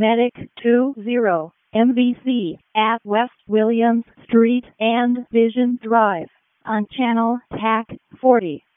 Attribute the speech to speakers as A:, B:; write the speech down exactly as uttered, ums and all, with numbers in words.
A: Medic two zero, M V C, at West Williams Street and Vision Drive, on Channel T A C forty.